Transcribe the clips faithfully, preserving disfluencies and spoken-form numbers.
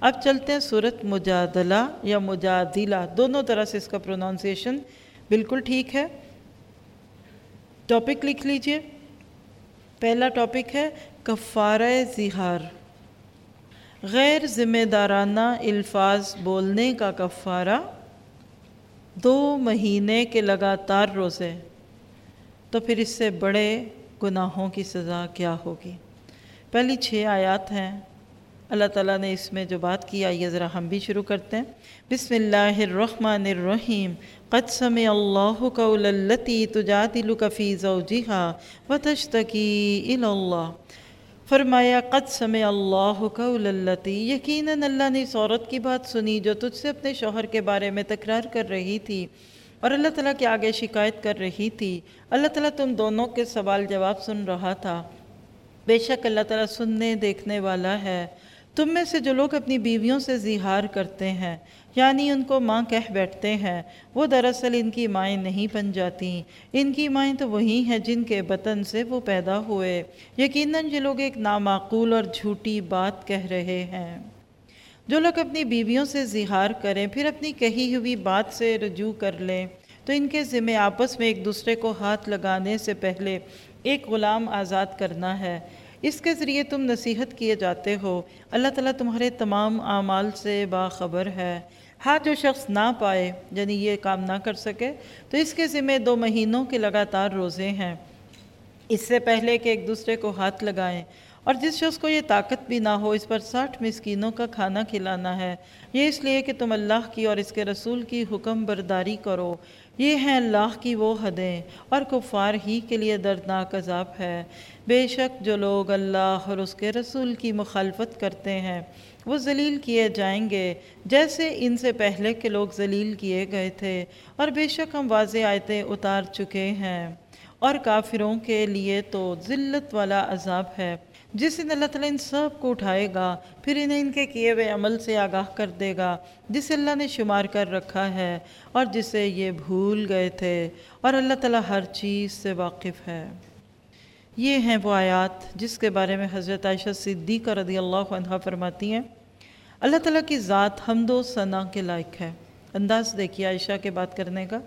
اب چلتے ہیں سورۃ مجادلہ یا مجادلہ، دونوں طرح سے اس کا پرونانسیشن بالکل ٹھیک ہے۔ ٹاپک لکھ لیجئے۔ پہلا ٹاپک ہے کفارہ ظہار، غیر ذمہ دارانہ الفاظ بولنے کا کفارہ، دو مہینے کے لگاتار روزے۔ تو پھر اس سے بڑے گناہوں کی سزا کیا ہوگی؟ پہلی چھ آیات ہیں، اللہ تعالیٰ نے اس میں جو بات کی، آئیے ذرا ہم بھی شروع کرتے ہیں۔ بسم اللہ الرحمن الرحیم، قد سمع اللہ قول التی تجادلک فی زوجہا وتشتکی الی اللہ۔ فرمایا قد سمع اللہ قول التی، یقیناً اللہ نے اس عورت کی بات سنی جو تجھ سے اپنے شوہر کے بارے میں تکرار کر رہی تھی اور اللہ تعالیٰ کے آگے شکایت کر رہی تھی۔ اللہ تعالیٰ تم دونوں کے سوال جواب سن رہا تھا۔ بے شک اللہ تعالیٰ سننے دیکھنے والا ہے۔ تم میں سے جو لوگ اپنی بیویوں سے زہار کرتے ہیں، یعنی ان کو ماں کہہ بیٹھتے ہیں، وہ دراصل ان کی مائیں نہیں بن جاتیں، ان کی مائیں تو وہی ہیں جن کے بطن سے وہ پیدا ہوئے۔ یقیناً یہ لوگ ایک نامعقول اور جھوٹی بات کہہ رہے ہیں۔ جو لوگ اپنی بیویوں سے زہار کریں پھر اپنی کہی ہوئی بات سے رجوع کر لیں تو ان کے ذمہ آپس میں ایک دوسرے کو ہاتھ لگانے سے پہلے ایک غلام آزاد کرنا ہے۔ اس کے ذریعے تم نصیحت کیے جاتے ہو۔ اللہ تعالیٰ تمہارے تمام اعمال سے باخبر ہے۔ ہاں جو شخص نہ پائے، یعنی یہ کام نہ کر سکے، تو اس کے ذمہ دو مہینوں کے لگاتار روزے ہیں، اس سے پہلے کہ ایک دوسرے کو ہاتھ لگائیں۔ اور جس شخص کو یہ طاقت بھی نہ ہو، اس پر ساٹھ مسکینوں کا کھانا کھلانا ہے، یہ اس لیے کہ تم اللہ کی اور اس کے رسول کی حکم برداری کرو۔ یہ ہیں اللہ کی وہ حدیں، اور کفار ہی کے لیے دردناک عذاب ہے۔ بے شک جو لوگ اللہ اور اس کے رسول کی مخالفت کرتے ہیں وہ ذلیل کیے جائیں گے جیسے ان سے پہلے کے لوگ ذلیل کیے گئے تھے، اور بے شک ہم واضح آیتیں اتار چکے ہیں۔ اور کافروں کے لیے تو ذلت والا عذاب ہے، جس دن اللہ تعالیٰ ان سب کو اٹھائے گا، پھر انہیں ان کے کیے ہوئے عمل سے آگاہ کر دے گا جسے اللہ نے شمار کر رکھا ہے اور جسے یہ بھول گئے تھے، اور اللہ تعالیٰ ہر چیز سے واقف ہے۔ یہ ہیں وہ آیات جس کے بارے میں حضرت عائشہ صدیقہ رضی اللہ عنہا فرماتی ہیں، اللہ تعالیٰ کی ذات حمد و ثنا کے لائق ہے۔ انداز دیکھیے عائشہ کے بات کرنے کا۔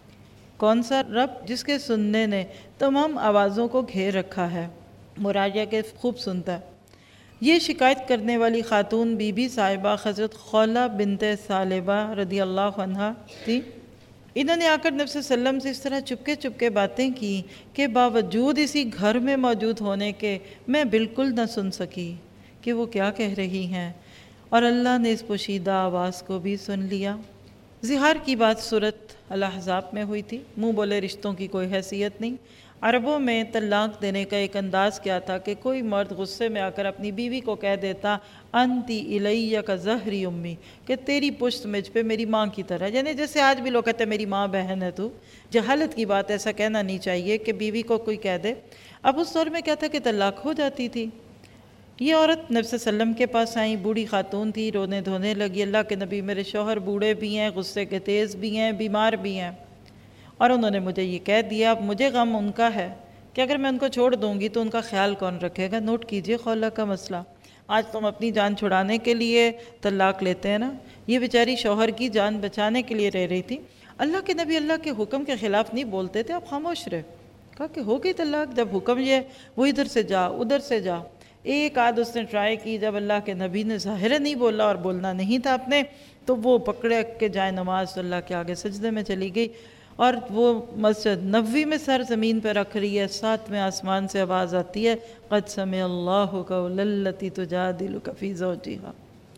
کون سا رب جس کے سننے نے تمام آوازوں کو گھیر رکھا ہے، مراجعہ کے خوب سنتا ہے۔ یہ شکایت کرنے والی خاتون بی بی صاحبہ حضرت خولہ بنت ثعلبہ رضی اللہ عنہا تھی۔ انہوں نے آ کر نبی صلی اللہ علیہ وسلم سے اس طرح چپکے چپکے باتیں کی کہ باوجود اسی گھر میں موجود ہونے کے میں بالکل نہ سن سکی کہ وہ کیا کہہ رہی ہیں، اور اللہ نے اس پوشیدہ آواز کو بھی سن لیا۔ زہار کی بات سورۃ الاحزاب میں ہوئی تھی۔ منہ بولے رشتوں کی کوئی حیثیت نہیں۔ عربوں میں طلاق دینے کا ایک انداز کیا تھا کہ کوئی مرد غصے میں آ کر اپنی بیوی کو کہہ دیتا انتی الیہ کا ظہری امی، کہ تیری پشت مجھ پہ میری ماں کی طرح، یعنی جیسے آج بھی لوگ کہتے ہیں میری ماں بہن ہے تو۔ جہالت کی بات، ایسا کہنا نہیں چاہیے کہ بیوی کو کوئی کہہ دے۔ اب اس دور میں کیا تھا کہ طلاق ہو جاتی تھی۔ یہ عورت نبی صلی اللہ علیہ وسلم کے پاس آئیں، بوڑھی خاتون تھی، رونے دھونے لگی، اللہ کے نبی میرے شوہر بوڑھے بھی ہیں، غصے کے تیز بھی ہیں، بیمار بھی ہیں، اور انہوں نے مجھے یہ کہہ دیا۔ اب مجھے غم ان کا ہے کہ اگر میں ان کو چھوڑ دوں گی تو ان کا خیال کون رکھے گا۔ نوٹ کیجئے خولہ کا مسئلہ۔ آج تم اپنی جان چھڑانے کے لیے طلاق لیتے ہیں نا، یہ بیچاری شوہر کی جان بچانے کے لیے رہ رہی تھی۔ اللہ کے نبی اللہ کے حکم کے خلاف نہیں بولتے تھے، اب خاموش رہے۔ کہا کہ ہو گئی طلاق، جب حکم یہ وہ ادھر سے جا ادھر سے جا۔ ایک آدھ اس نے ٹرائی کی، جب اللہ کے نبی نے ظاہر نہیں بولا اور بولنا نہیں تھا اپنے، تو وہ پکڑے کے جائے نماز اللہ کے آگے سجدے میں چلی گئی، اور وہ مسجد نبوی میں سر زمین پہ رکھ رہی ہے، ساتویں آسمان سے آواز آتی ہے قد سمع اللہ قول التی تجادلک فی زوجہا۔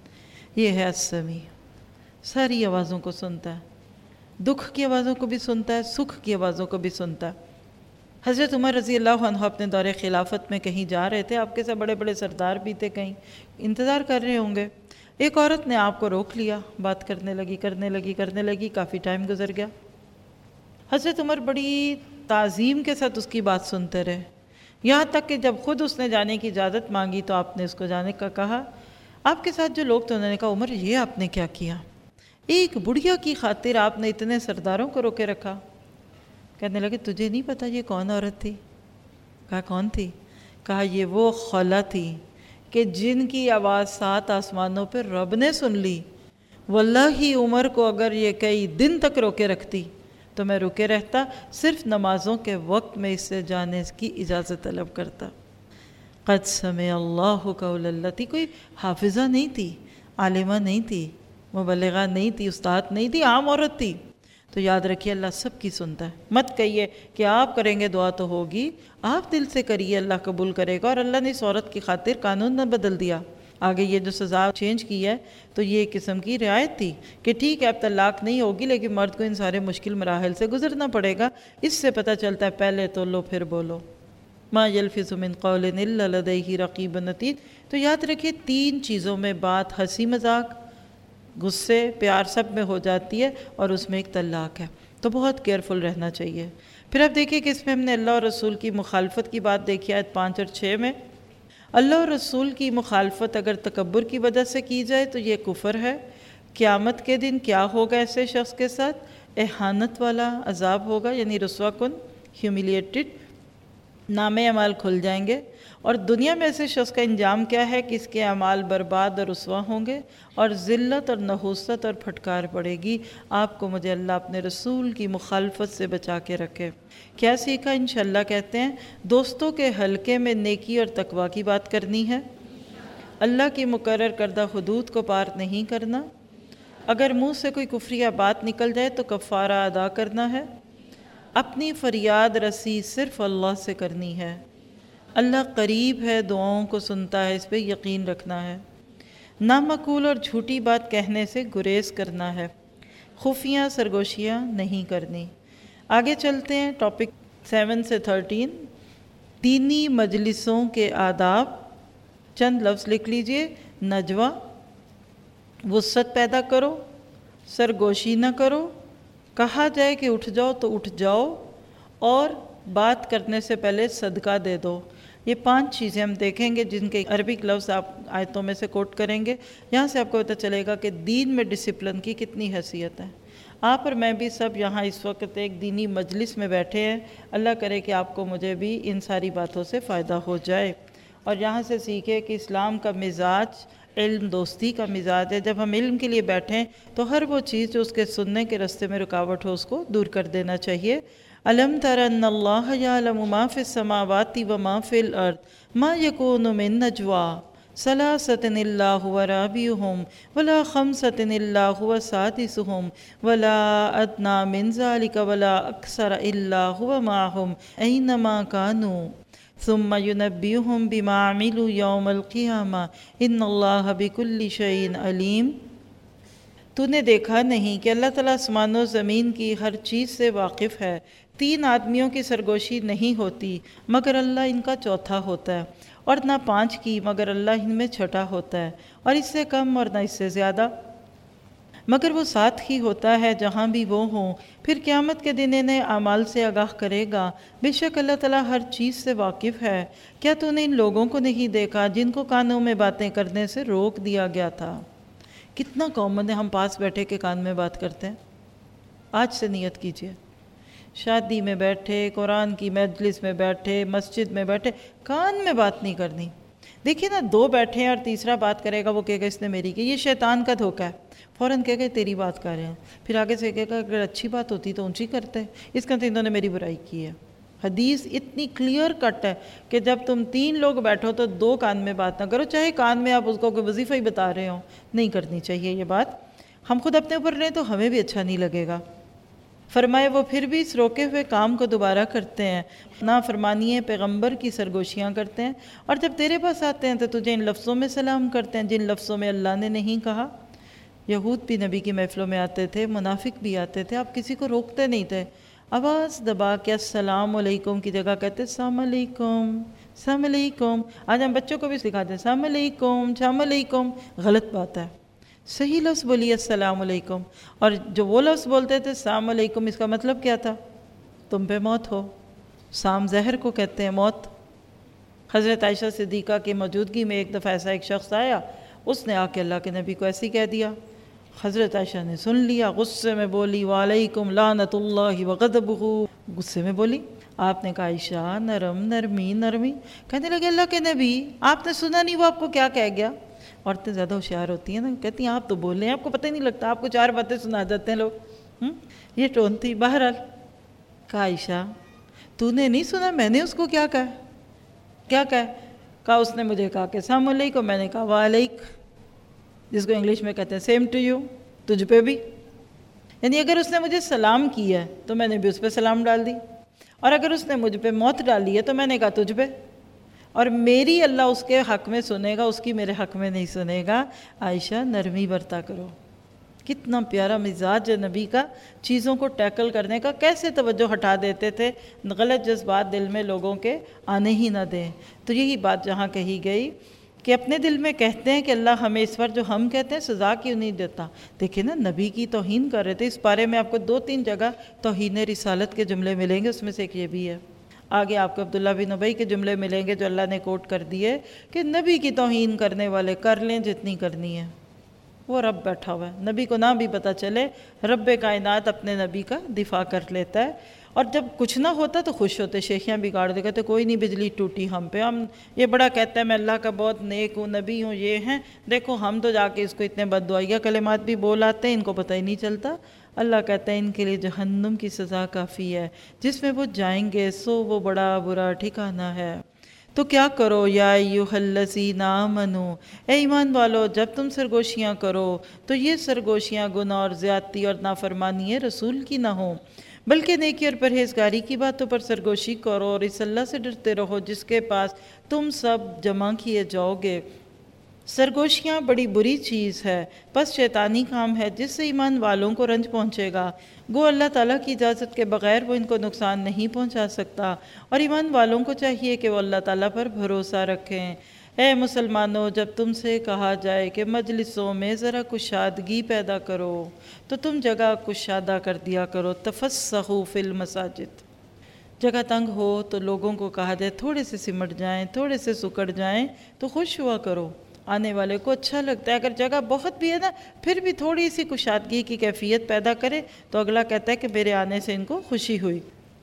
یہ ہے السمیع، ساری آوازوں کو سنتا ہے، دکھ کی آوازوں کو بھی سنتا ہے، سکھ کی آوازوں کو بھی سنتا ہے۔ حضرت عمر رضی اللہ عنہ اپنے دور خلافت میں کہیں جا رہے تھے، آپ کے ساتھ بڑے بڑے سردار بھی تھے، کہیں انتظار کر رہے ہوں گے۔ ایک عورت نے آپ کو روک لیا، بات کرنے لگی کرنے لگی کرنے لگی کافی ٹائم گزر گیا۔ حضرت عمر بڑی تعظیم کے ساتھ اس کی بات سنتے رہے، یہاں تک کہ جب خود اس نے جانے کی اجازت مانگی تو آپ نے اس کو جانے کا کہا۔ آپ کے ساتھ جو لوگ تھے انہوں نے کہا عمر یہ آپ نے کیا کیا، ایک بڑھیا کی خاطر آپ نے اتنے سرداروں کو روکے رکھا۔ کہنے لگے تجھے نہیں پتا یہ کون عورت تھی؟ کہا کون تھی؟ کہا یہ وہ خولہ تھی کہ جن کی آواز سات آسمانوں پہ رب نے سن لی، واللہ ہی عمر کو اگر یہ کئی دن تک روکے رکھتی تو میں رکے رہتا، صرف نمازوں کے وقت میں اس سے جانے کی اجازت طلب کرتا۔ قد سمع اللہ قول التی، کوئی حافظہ نہیں تھی، عالمہ نہیں تھی، مبلغہ نہیں تھی، استاد نہیں تھی، عام عورت تھی۔ تو یاد رکھیے اللہ سب کی سنتا ہے۔ مت کہیے کہ آپ کریں گے دعا تو ہوگی، آپ دل سے کریے اللہ قبول کرے گا۔ اور اللہ نے اس عورت کی خاطر قانون نہ بدل دیا، آگے یہ جو سزا چینج کی ہے تو یہ ایک قسم کی رعایت تھی کہ ٹھیک ہے اب طلاق نہیں ہوگی لیکن مرد کو ان سارے مشکل مراحل سے گزرنا پڑے گا۔ اس سے پتہ چلتا ہے پہلے تو لو پھر بولو، ما یلفظ من قول الا لدیہ رقیب عتید۔ تو یاد رکھیے تین چیزوں میں بات ہنسی مذاق، غصے، پیار سب میں ہو جاتی ہے، اور اس میں ایک طلاق ہے، تو بہت کیئرفل رہنا چاہیے۔ پھر اب دیکھیے کہ اس میں ہم نے اللہ اور رسول کی مخالفت کی بات دیکھی آیت پانچ اور چھ میں۔ اللہ اور رسول کی مخالفت اگر تکبر کی وجہ سے کی جائے تو یہ کفر ہے۔ قیامت کے دن کیا ہوگا ایسے شخص کے ساتھ؟ احانت والا عذاب ہوگا، یعنی رسوا کن، ہیوملیٹڈ، نامے اعمال کھل جائیں گے۔ اور دنیا میں ایسے شخص کا انجام کیا ہے کہ اس کے اعمال برباد اور رسوا ہوں گے، اور ذلت اور نحوست اور پھٹکار پڑے گی۔ آپ کو مجھے اللہ اپنے رسول کی مخالفت سے بچا کے رکھے۔ کیا سیکھا؟ انشاءاللہ کہتے ہیں دوستوں کے حلقے میں نیکی اور تقوی کی بات کرنی ہے، اللہ کی مقرر کردہ حدود کو پار نہیں کرنا، اگر منہ سے کوئی کفریہ بات نکل جائے تو کفارہ ادا کرنا ہے، اپنی فریاد رسی صرف اللہ سے کرنی ہے، اللہ قریب ہے، دعاؤں کو سنتا ہے، اس پہ یقین رکھنا ہے، نامعقول اور جھوٹی بات کہنے سے گریز کرنا ہے، خفیہ سرگوشیاں نہیں کرنی۔ آگے چلتے ہیں ٹاپک سیون سے تھرٹین، دینی مجلسوں کے آداب۔ چند لفظ لکھ لیجئے، نجوہ، وسعت پیدا کرو، سرگوشی نہ کرو، کہا جائے کہ اٹھ جاؤ تو اٹھ جاؤ، اور بات کرنے سے پہلے صدقہ دے دو۔ یہ پانچ چیزیں ہم دیکھیں گے جن کے عربک لفظ آپ آیتوں میں سے کوٹ کریں گے۔ یہاں سے آپ کو پتہ چلے گا کہ دین میں ڈسپلن کی کتنی حیثیت ہے۔ آپ اور میں بھی سب یہاں اس وقت ایک دینی مجلس میں بیٹھے ہیں، اللہ کرے کہ آپ کو مجھے بھی ان ساری باتوں سے فائدہ ہو جائے، اور یہاں سے سیکھے کہ اسلام کا مزاج علم دوستی کا مزاج ہے۔ جب ہم علم کے لیے بیٹھیں تو ہر وہ چیز جو اس کے سننے کے راستے میں رکاوٹ ہو اس کو دور کر دینا چاہیے۔ أَلَمْ تَرَ أَنَّ اللَّهَ يَعْلَمُ مَا فِي السَّمَاوَاتِ وَمَا فِي الْأَرْضِ مَا يَكُونُ مِن نَجْوَىٰ ثَلَاثَةٍ إِلَّا هُوَ رَابِعُهُمْ وَلَا خَمْسَةٍ إِلَّا هُوَ سَادِسُهُمْ وَلَا أَدْنَىٰ مِن ذَلِكَ وَلَا أَكْثَرَ إِلَّا هُوَ مَعَهُمْ أَيْنَمَا كَانُوا ثُمَّ يُنَبِّئُهُم بِمَا عَمِلُوا يَوْمَ الْقِيَامَةِ إِنَّ اللَّهَ بِكُلِّ شَيْءٍ عَلِيمٌ۔ تو نے دیکھا نہیں کہ اللہ تعالیٰ آسمان و زمین کی ہر چیز سے واقف ہے، تین آدمیوں کی سرگوشی نہیں ہوتی مگر اللہ ان کا چوتھا ہوتا ہے، اور نہ پانچ کی مگر اللہ ان میں چھٹا ہوتا ہے، اور اس سے کم اور نہ اس سے زیادہ مگر وہ ساتھ ہی ہوتا ہے جہاں بھی وہ ہوں۔ پھر قیامت کے دن انہیں اعمال سے آگاہ کرے گا۔ بے شک اللہ تعالیٰ ہر چیز سے واقف ہے۔ کیا تو نے ان لوگوں کو نہیں دیکھا جن کو کانوں میں باتیں کرنے سے روک دیا گیا تھا؟ کتنا کامن ہے ہم پاس بیٹھے کے کان میں بات کرتے ہیں۔ آج سے نیت کیجئے، شادی میں بیٹھے، قرآن کی مجلس میں بیٹھے، مسجد میں بیٹھے، کان میں بات نہیں کرنی۔ دیکھیے نا، دو بیٹھے ہیں اور تیسرا بات کرے گا، وہ کہے گا اس نے میری کی۔ یہ شیطان کا دھوکہ ہے، فوراً کہے گا تیری بات کر رہے ہیں، پھر آگے سے کہے گا اگر اچھی بات ہوتی تو اونچی کرتے، اس کا تو انہوں نے میری برائی کی ہے۔ حدیث اتنی کلیئر کٹ ہے کہ جب تم تین لوگ بیٹھو تو دو کان میں بات نہ کرو، چاہے کان میں آپ اس کو کوئی وظیفہ ہی بتا رہے ہوں، نہیں کرنی چاہیے یہ بات۔ ہم خود اپنے اوپر رہیں تو ہمیں بھی اچھا نہیں لگے گا۔ فرمائے وہ پھر بھی اس روکے ہوئے کام کو دوبارہ کرتے ہیں، نافرمانی پیغمبر کی سرگوشیاں کرتے ہیں، اور جب تیرے پاس آتے ہیں تو تجھے ان لفظوں میں سلام کرتے ہیں جن لفظوں میں اللہ نے نہیں کہا۔ یہود بھی نبی کی محفلوں میں آتے تھے، منافق بھی آتے تھے، آپ کسی کو روکتے نہیں تھے، آواز دبا کے السلام علیکم کی جگہ کہتے السلام علیکم، السلام علیکم۔ آج ہم بچوں کو بھی سکھاتے ہیں السلام علیکم، السلام علیکم، غلط بات ہے۔ صحیح لفظ بولیے السلام علیکم، اور جو وہ لفظ بولتے تھے السلام علیکم، اس کا مطلب کیا تھا؟ تم پہ موت ہو۔ سام زہر کو کہتے ہیں موت۔ حضرت عائشہ صدیقہ کی موجودگی میں ایک دفعہ ایسا ایک شخص آیا، اس نے آ کے اللہ کے نبی کو ایسے کہہ دیا۔ حضرت عائشہ نے سن لیا، غصے میں بولی وعلیکم لعنت اللہ وغضبہ، غصے میں بولی۔ آپ نے کہا عائشہ نرم نرمی نرمی. کہنے لگے اللہ کے نبی آپ نے سنا نہیں وہ آپ کو کیا کہہ گیا. عورتیں زیادہ ہوشیار ہوتی ہیں نا, کہتی ہیں آپ تو بول رہے ہیں آپ کو پتہ ہی نہیں لگتا, آپ کو چار باتیں سنا جاتے ہیں لوگ. ہم یہ ٹون تھی. بہرحال کہا عائشہ تو نے نہیں سنا میں نے اس کو کیا کہا. کیا کہا؟ کہا اس نے مجھے کہا کہ السلام علیکم. میں نے کہا وعلیک, جس کو انگلش میں کہتے ہیں سیم ٹو یو, تجھ پہ بھی. یعنی اگر اس نے مجھے سلام کیا ہے تو میں نے بھی اس پہ سلام ڈال دی, اور اگر اس نے مجھ پہ موت ڈالی ہے تو میں نے کہا تجھ پہ. اور میری اللہ اس کے حق میں سنے گا, اس کی میرے حق میں نہیں سنے گا. عائشہ نرمی برتا کرو. کتنا پیارا مزاج ہے نبی کا, چیزوں کو ٹیکل کرنے کا. کیسے توجہ ہٹا دیتے تھے, غلط جذبات دل میں لوگوں کے آنے ہی نہ دیں. تو یہی بات جہاں کہی گئی کہ اپنے دل میں کہتے ہیں کہ اللہ ہمیں اس پر جو ہم کہتے ہیں سزا کیوں نہیں دیتا. دیکھیں نا نبی کی توہین کر رہے تھے. اس بارے میں آپ کو دو تین جگہ توہین رسالت کے جملے ملیں گے, اس میں سے ایک یہ بھی ہے. آگے آپ کو عبداللہ بن ابی کے جملے ملیں گے جو اللہ نے کوٹ کر دیے کہ نبی کی توہین کرنے والے کر لیں جتنی کرنی ہے. وہ رب بیٹھا ہوا ہے, نبی کو نہ بھی پتہ چلے رب کائنات اپنے نبی کا دفاع کر لیتا ہے. اور جب کچھ نہ ہوتا تو خوش ہوتے, شیخیاں بگاڑ دے, کہتے کوئی نہیں بجلی ٹوٹی ہم پہ, ہم یہ بڑا کہتا ہے میں اللہ کا بہت نیک ہوں نبی ہوں یہ ہیں, دیکھو ہم تو جا کے اس کو اتنے بد دعائیہ کلمات بھی بول آتے ہیں, ان کو پتہ ہی نہیں چلتا. اللہ کہتا ہے ان کے لیے جہنم کی سزا کافی ہے, جس میں وہ جائیں گے سو وہ بڑا برا ٹھکانہ ہے. تو کیا کرو یا ایھا الذین آمنو, اے ایمان والو جب تم سرگوشیاں کرو تو یہ سرگوشیاں گناہ اور زیادتی اور نافرمانی رسول کی نہ ہوں, بلکہ نیکی اور پرہیزگاری کی باتوں پر سرگوشی کرو, اور اس اللہ سے ڈرتے رہو جس کے پاس تم سب جمع کیے جاؤ گے. سرگوشیاں بڑی بری چیز ہے, پس شیطانی کام ہے جس سے ایمان والوں کو رنج پہنچے گا. گو اللہ تعالیٰ کی اجازت کے بغیر وہ ان کو نقصان نہیں پہنچا سکتا, اور ایمان والوں کو چاہیے کہ وہ اللہ تعالیٰ پر بھروسہ رکھیں. اے مسلمانوں جب تم سے کہا جائے کہ مجلسوں میں ذرا کشادگی پیدا کرو تو تم جگہ کشادہ کر دیا کرو. تفسحوا فی المساجد, جگہ تنگ ہو تو لوگوں کو کہا جائے تھوڑے سے سمٹ جائیں, تھوڑے سے سکڑ جائیں تو خوش ہوا کرو, آنے والے کو اچھا لگتا ہے. اگر جگہ بہت بھی ہے نا پھر بھی تھوڑی سی کشادگی کی کیفیت پیدا کرے تو اگلا کہتا ہے کہ میرے آنے سے ان کو خوشی ہوئی.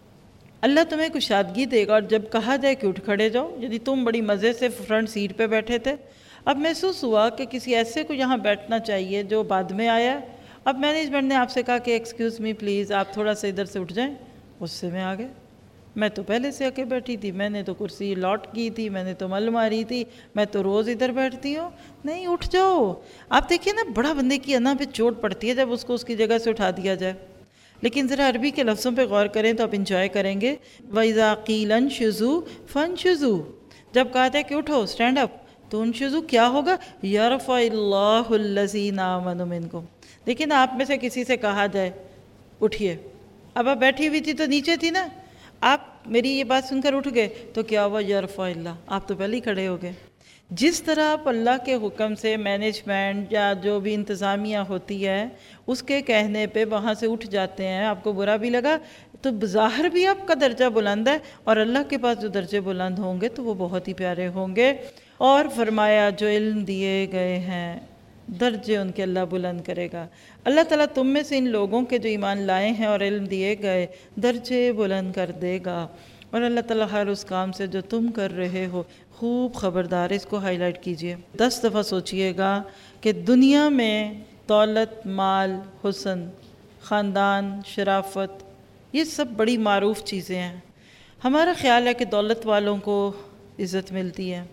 اللہ تمہیں کشادگی دے گا. اور جب کہا جائے کہ اٹھ کھڑے جاؤ, یعنی تم بڑی مزے سے فرنٹ سیٹ پہ بیٹھے تھے, اب محسوس ہوا کہ کسی ایسے کو یہاں بیٹھنا چاہیے جو بعد میں آیا, اب مینجمنٹ نے آپ سے کہا کہ ایکسکیوز می پلیز آپ تھوڑا سا ادھر سے اٹھ جائیں. غصے میں آ گئے, میں تو پہلے سے آ کے بیٹھی تھی, میں نے تو کرسی لاٹ کی تھی, میں نے تو مل ماری تھی, میں تو روز ادھر بیٹھتی ہوں. نہیں اٹھ جاؤ. آپ دیکھیے نا بڑا بندے کی انا پہ چوٹ پڑتی ہے جب اس کو اس کی جگہ سے اٹھا دیا جائے. لیکن ذرا عربی کے لفظوں پہ غور کریں تو آپ انجوائے کریں گے. وَإِذَا قِيلَ انشُزُوا فَانشُزُوا, جب کہا جائے کہ اٹھو اسٹینڈ اپ تو انشزوا کیا ہوگا, یرفع اللہ الذین آمنوا منکم. لیکن آپ میں سے کسی سے کہا جائے اٹھیے, اب آپ بیٹھی ہوئی تھی تو نیچے تھی نا, آپ میری یہ بات سن کر اٹھ گئے تو کیا ہوا, یرفع اللہ, آپ تو پہلے ہی کھڑے ہو گئے. جس طرح آپ اللہ کے حکم سے مینجمنٹ یا جو بھی انتظامیہ ہوتی ہے اس کے کہنے پہ وہاں سے اٹھ جاتے ہیں, آپ کو برا بھی لگا تو بظاہر بھی آپ کا درجہ بلند ہے, اور اللہ کے پاس جو درجے بلند ہوں گے تو وہ بہت ہی پیارے ہوں گے. اور فرمایا جو علم دیے گئے ہیں درجے ان کے اللہ بلند کرے گا. اللہ تعالیٰ تم میں سے ان لوگوں کے جو ایمان لائے ہیں اور علم دیے گئے درجے بلند کر دے گا. اور اللہ تعالیٰ ہر اس کام سے جو تم کر رہے ہو خوب خبردار. اس کو ہائی لائٹ کیجئے, دس دفعہ سوچئے گا کہ دنیا میں دولت, مال, حسن, خاندان, شرافت یہ سب بڑی معروف چیزیں ہیں. ہمارا خیال ہے کہ دولت والوں کو عزت ملتی ہے,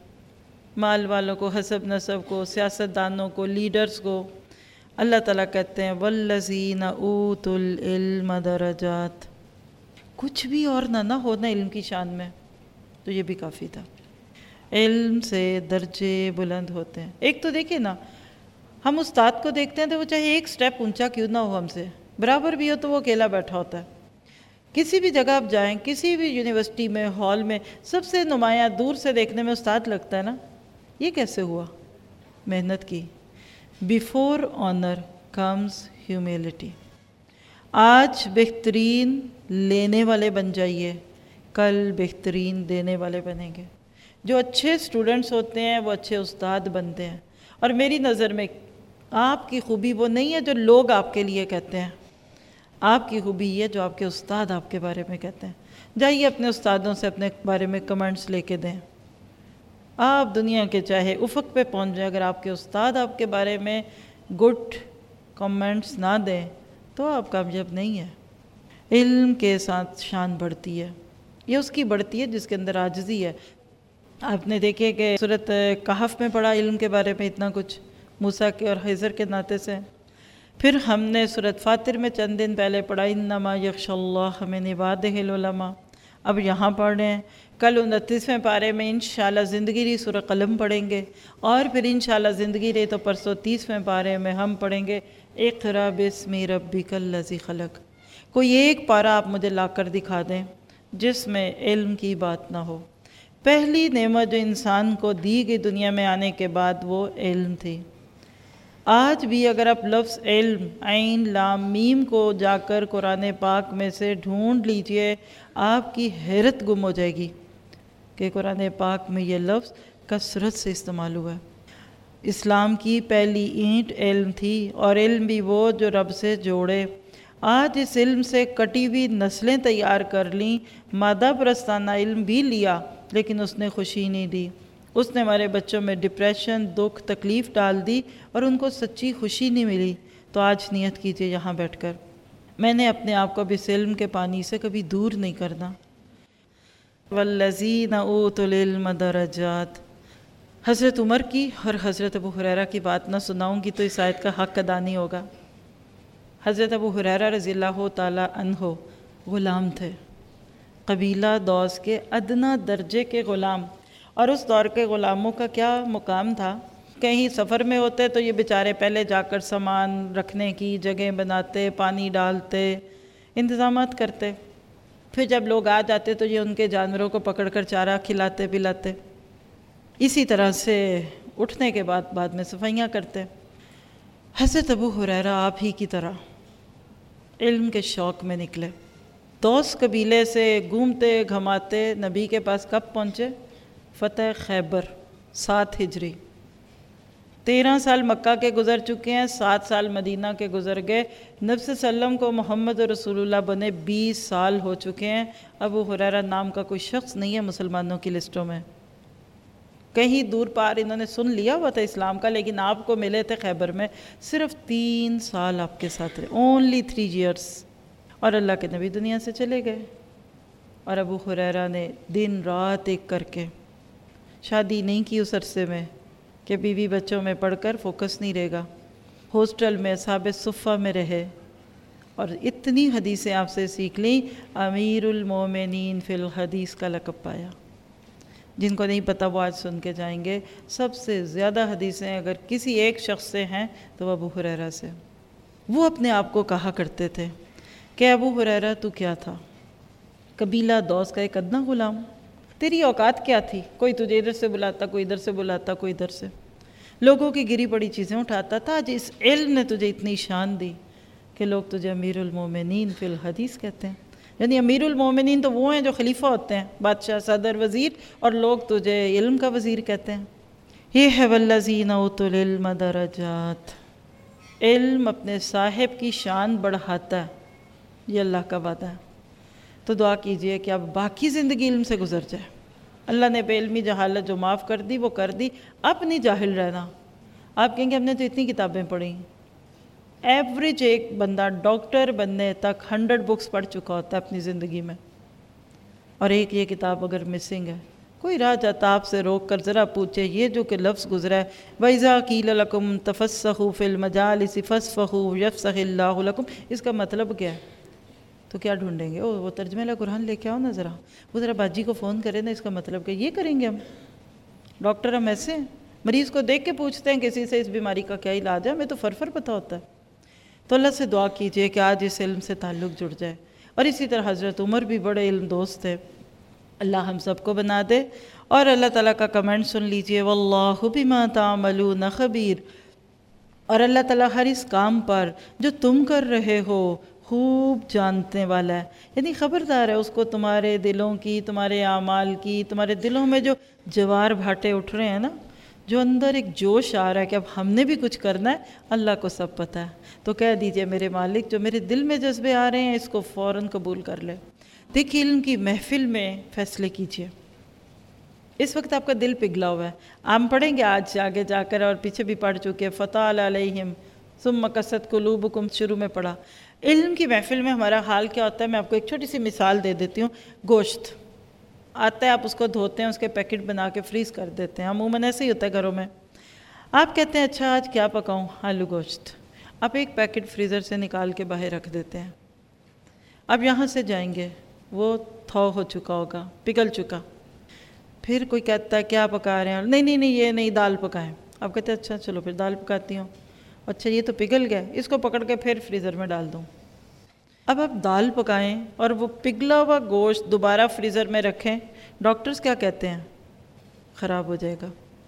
مال والوں کو, حسب نسب کو, سیاست دانوں کو, لیڈرز کو. اللہ تعالیٰ کہتے ہیں والذین اوتوا العلم درجات, کچھ بھی اور نہ نہ ہونا علم کی شان میں تو یہ بھی کافی تھا. علم سے درجے بلند ہوتے ہیں. ایک تو دیکھیں نا, ہم استاد کو دیکھتے ہیں تو وہ چاہے ایک سٹیپ اونچا کیوں نہ ہو ہم سے, برابر بھی ہو تو وہ اکیلا بیٹھا ہوتا ہے. کسی بھی جگہ آپ جائیں, کسی بھی یونیورسٹی میں, ہال میں, سب سے نمایاں دور سے دیکھنے میں استاد لگتا ہے نا. یہ کیسے ہوا؟ محنت کی. Before honour comes humility. آج بہترین لینے والے بن جائیے, کل بہترین دینے والے بنیں گے. جو اچھے اسٹوڈنٹس ہوتے ہیں وہ اچھے استاد بنتے ہیں. اور میری نظر میں آپ کی خوبی وہ نہیں ہے جو لوگ آپ کے لیے کہتے ہیں, آپ کی خوبی یہ جو آپ کے استاد آپ کے بارے میں کہتے ہیں. جائیے اپنے استادوں سے اپنے بارے میں کمنٹس لے کے دیں. آپ دنیا کے چاہے افق پہ پہنچ جائیں، اگر آپ کے استاد آپ کے بارے میں گڈ کمنٹس نہ دیں تو آپ کامیاب نہیں ہیں. علم کے ساتھ شان بڑھتی ہے، یہ اس کی بڑھتی ہے جس کے اندر عاجزی ہے. آپ نے دیکھے کہ سورۃ کہف میں پڑھا علم کے بارے میں اتنا کچھ موسیٰ کے اور خضر کے ناطے سے. پھر ہم نے سورۃ فاطر میں چند دن پہلے پڑھا انما یخشی اللہ من عبادہ العلماء. اب یہاں پڑھ رہے ہیں. کل انتیسویں پارے میں انشاءاللہ زندگی رہی سورہ قلم پڑھیں گے، اور پھر انشاءاللہ زندگی رہی تو پرسوں تیسویں پارے میں ہم پڑھیں گے اقرأ باسم ربک الذی خلق. کوئی ایک پارہ آپ مجھے لا کر دکھا دیں جس میں علم کی بات نہ ہو. پہلی نعمت جو انسان کو دی گئی دنیا میں آنے کے بعد وہ علم تھی. آج بھی اگر آپ لفظ علم عین لام میم کو جا کر قرآن پاک میں سے ڈھونڈ لیجئے، آپ کی حیرت گم ہو جائے گی کہ قرآن پاک میں یہ لفظ کثرت سے استعمال ہوا ہے. اسلام کی پہلی اینٹ علم تھی، اور علم بھی وہ جو رب سے جوڑے. آج اس علم سے کٹی ہوئی نسلیں تیار کر لیں. مادہ پرستانہ علم بھی لیا لیکن اس نے خوشی نہیں دی. اس نے ہمارے بچوں میں ڈپریشن، دکھ، تکلیف ڈال دی اور ان کو سچی خوشی نہیں ملی. تو آج نیت کیجئے یہاں بیٹھ کر، میں نے اپنے آپ کو اب اس علم کے پانی سے کبھی دور نہیں کرنا. والذین اوتوا العلم درجات. حضرت عمر کی اور حضرت ابو ہریرہ کی بات نہ سناؤں گی تو اس آیت کا حق ادا نہیں ہوگا. حضرت ابو ہریرہ رضی اللہ تعالیٰ عنہ غلام تھے، قبیلہ دوس کے ادنا درجے کے غلام. اور اس دور کے غلاموں کا کیا مقام تھا، کہیں سفر میں ہوتے تو یہ بیچارے پہلے جا کر سامان رکھنے کی جگہ بناتے، پانی ڈالتے، انتظامات کرتے. پھر جب لوگ آ جاتے تو یہ ان کے جانوروں کو پکڑ کر چارہ کھلاتے پلاتے. اسی طرح سے اٹھنے کے بعد بعد میں صفائیاں کرتے. حضرت ابو ہریرہ آپ ہی کی طرح علم کے شوق میں نکلے. دوس قبیلے سے گھومتے گھماتے نبی کے پاس کب پہنچے؟ فتح خیبر سات ہجری. تیرہ سال مکہ کے گزر چکے ہیں، سات سال مدینہ کے گزر گئے. نبی صلی اللہ علیہ وسلم کو محمد رسول اللہ بنے بیس سال ہو چکے ہیں. ابو ہریرہ نام کا کوئی شخص نہیں ہے مسلمانوں کی لسٹوں میں. کہیں دور پار انہوں نے سن لیا ہوا تھا اسلام کا، لیکن آپ کو ملے تھے خیبر میں. صرف تین سال آپ کے ساتھ رہے، اونلی تھری ایئرس، اور اللہ کے نبی دنیا سے چلے گئے. اور ابو ہریرہ نے دن رات ایک کر کے شادی نہیں کی اس عرصے میں کہ بیوی بچوں میں پڑھ کر فوکس نہیں رہے گا. ہاسٹل میں اصحاب صفہ میں رہے اور اتنی حدیثیں آپ سے سیکھ لیں. امیر المومنین فی الحدیث کا لقب پایا. جن کو نہیں پتہ وہ آج سن کے جائیں گے. سب سے زیادہ حدیثیں اگر کسی ایک شخص سے ہیں تو وہ ابو ہریرہ سے. وہ اپنے آپ کو کہا کرتے تھے کہ ابو ہریرہ تو کیا تھا؟ قبیلہ دوس کا ایک ادنا غلام. تیری اوقات کیا تھی؟ کوئی تجھے ادھر سے بلاتا، کوئی ادھر سے بلاتا، کوئی ادھر سے. لوگوں کی گری پڑی چیزیں اٹھاتا تھا. آج اس علم نے تجھے اتنی شان دی کہ لوگ تجھے امیر المومنین فی الحدیث کہتے ہیں. یعنی امیر المومنین تو وہ ہیں جو خلیفہ ہوتے ہیں، بادشاہ، صدر، وزیر، اور لوگ تجھے علم کا وزیر کہتے ہیں. یہ ہے والذین اوتوا العلم درجات. علم اپنے صاحب کی شان بڑھاتا ہے، یہ اللہ کا وعدہ ہے. تو دعا کیجئے کہ اب باقی زندگی علم سے گزر جائے. اللہ نے بے علمی جہالت جو معاف کر دی وہ کر دی. اب نہیں جاہل رہنا. آپ کہیں گے ہم نے تو اتنی کتابیں پڑھی. ایوریج ایک بندہ ڈاکٹر بننے تک ہنڈریڈ بکس پڑھ چکا ہوتا ہے اپنی زندگی میں، اور ایک یہ کتاب اگر مسنگ ہے. کوئی راہ جاتا آپ سے روک کر ذرا پوچھے یہ جو کہ لفظ گزرا ہے وَإِذَا قِيلَ لَكُمْ تَفَسَّحُوا فِي الْمَجَالِسِ فَاسْفَحُوا يَفْسَحِ اللَّهُ لَكُمْ، اس کا مطلب کیا ہے؟ تو کیا ڈھونڈیں گے؟ او وہ ترجمہ قرآن لے کے آؤ نا ذرا، وہ ذرا باجی کو فون کرے نا، اس کا مطلب کہ یہ کریں گے ہم ڈاکٹر؟ ہم ایسے ہیں مریض کو دیکھ کے پوچھتے ہیں کسی سے اس بیماری کا کیا علاج ہے؟ ہمیں تو فرفر پتہ ہوتا ہے. تو اللہ سے دعا کیجئے کہ آج اس علم سے تعلق جڑ جائے. اور اسی طرح حضرت عمر بھی بڑے علم دوست تھے. اللہ ہم سب کو بنا دے. اور اللہ تعالیٰ کا کمنٹ سن لیجئے واللہ بما تعملون خبیر. اور اللہ تعالیٰ ہر اس کام پر جو تم کر رہے ہو خوب جاننے والا ہے، یعنی خبردار ہے. اس کو تمہارے دلوں کی، تمہارے اعمال کی، تمہارے دلوں میں جو جوار بھاٹے اٹھ رہے ہیں نا، جو اندر ایک جوش آ رہا ہے کہ اب ہم نے بھی کچھ کرنا ہے، اللہ کو سب پتہ ہے. تو کہہ دیجئے میرے مالک جو میرے دل میں جذبے آ رہے ہیں اس کو فوراً قبول کر لے. دیکھیے علم کی محفل میں فیصلے کیجیے. اس وقت آپ کا دل پگھلا ہوا ہے. ہم پڑھیں گے آج آگے جا کر، اور پیچھے بھی پڑھ چکے، فطال علیہم ثم قست قلوبکم شروع میں پڑھا. علم کی محفل میں ہمارا حال کیا ہوتا ہے؟ میں آپ کو ایک چھوٹی سی مثال دے دیتی ہوں. گوشت آتا ہے، آپ اس کو دھوتے ہیں، اس کے پیکٹ بنا کے فریز کر دیتے ہیں. عموماً ایسے ہی ہوتا ہے گھروں میں. آپ کہتے ہیں اچھا آج کیا پکاؤں؟ آلو گوشت. آپ ایک پیکٹ فریزر سے نکال کے باہر رکھ دیتے ہیں. اب یہاں سے جائیں گے، وہ تھو ہو چکا ہوگا، پگھل چکا. پھر کوئی کہتا ہے کیا پکا رہے ہیں؟ نہیں نہیں نہیں یہ نہیں، دال پکائیں. آپ کہتے ہیں اچھا چلو پھر دال پکاتی ہوں. اچھا یہ تو پگھل گیا، اس کو پکڑ کے پھر فریزر میں ڈال دوں. اب آپ دال پکائیں اور وہ پگھلا ہوا گوشت دوبارہ فریزر میں رکھیں. ڈاکٹرز کیا کہتے ہیں؟ خراب ہو جائے گا.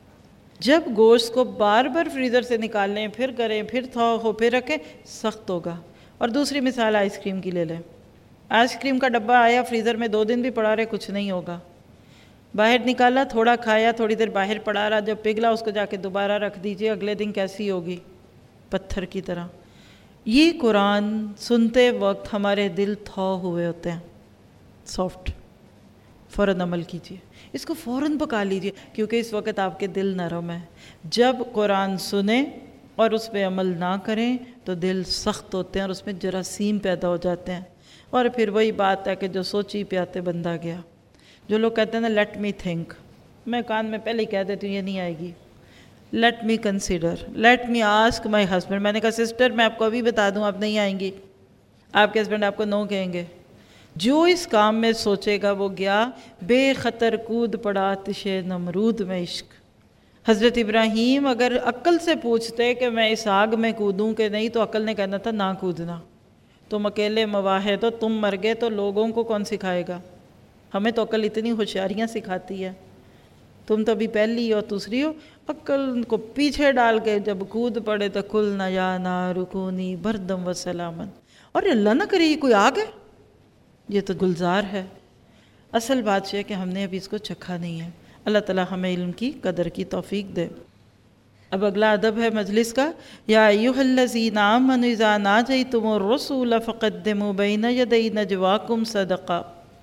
جب گوشت کو بار بار فریزر سے نکالیں، پھر کریں، پھر تھو ہو، پھر رکھیں، سخت ہوگا. اور دوسری مثال آئس کریم کی لے لیں. آئس کریم کا ڈبہ آیا فریزر میں، دو دن بھی پڑا رہے کچھ نہیں ہوگا. باہر نکالا، تھوڑا کھایا، تھوڑی دیر باہر پڑا رہا، جب پگھلا اس کو جا کے دوبارہ رکھ دیجئے، اگلے دن کیسی ہوگی؟ پتھر کی طرح. یہ قرآن سنتے وقت ہمارے دل تھو ہوئے ہوتے ہیں، سافٹ. فوراً عمل کیجیے، اس کو فوراً پکا لیجیے، کیونکہ اس وقت آپ کے دل نرم ہے. جب قرآن سنیں اور اس پہ عمل نہ کریں تو دل سخت ہوتے ہیں اور اس میں جراثیم پیدا ہو جاتے ہیں. اور پھر وہی بات ہے کہ جو سوچی پیاتے بندہ گیا. جو لوگ کہتے ہیں نا لیٹ می تھنک، میں کان میں پہلے ہی کہہ دیتی ہوں یہ نہیں آئے گی. Let me consider, let me ask my husband. میں نے کہا سسٹر میں آپ کو ابھی بتا دوں آپ نہیں آئیں گی، آپ کے ہسبینڈ آپ کو نو کہیں گے. جو اس کام میں سوچے گا وہ گیا، بے خطر کود پڑا آتش نمرود میں عشق. حضرت ابراہیم اگر عقل سے پوچھتے کہ میں اس آگ میں کودوں کہ نہیں، تو عقل نے کہنا تھا نہ کودنا. تم اکیلے مواحد ہو، تم مر گئے تو لوگوں کو کون سکھائے گا؟ ہمیں تو عقل اتنی ہوشیاریاں سکھاتی ہے. تم تو ابھی پہلی ہو دوسری ہو، عقل کو پیچھے ڈال کے جب کود پڑے تو کل نہ یا نار کونی بردم و سلامن. اور اللہ نہ کرے یہ کوئی آگ ہے، یہ تو گلزار ہے. اصل بات یہ ہے کہ ہم نے ابھی اس کو چکھا نہیں ہے. اللہ تعالی ہمیں علم کی قدر کی توفیق دے. اب اگلا ادب ہے مجلس کا. یا ایھا الذین آمنوا اذا ناجیتم الرسول فقدموا بین یدی نجواکم صدقہ.